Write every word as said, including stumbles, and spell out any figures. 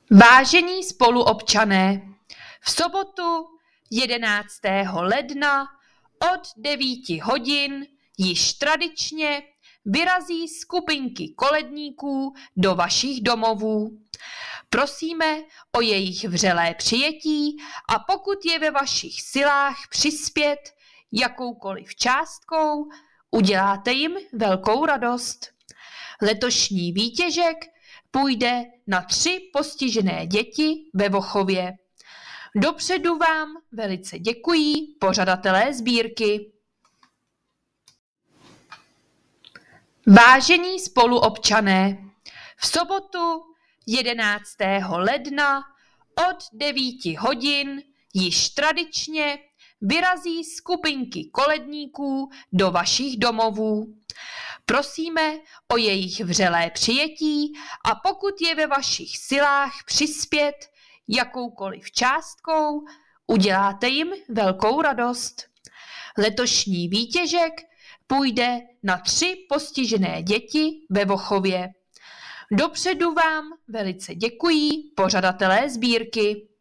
Vážení spoluobčané, v sobotu jedenáctého ledna od devíti hodin již tradičně vyrazí skupinky koledníků do vašich domovů. Prosíme o jejich vřelé přijetí a pokud je ve vašich silách přispět jakoukoliv částkou, uděláte jim velkou radost. Letošní výtěžek půjde na tři postižené děti ve Vochově. Dopředu vám velice děkují pořadatelé sbírky. Vážení spoluobčané, v sobotu jedenáctého ledna od devíti hodin již tradičně vyrazí skupinky koledníků do vašich domovů. Prosíme o jejich vřelé přijetí a pokud je ve vašich silách přispět jakoukoliv částkou, uděláte jim velkou radost. Letošní výtěžek půjde na tři postižené děti ve Vochově. Dopředu vám velice děkují pořadatelé sbírky.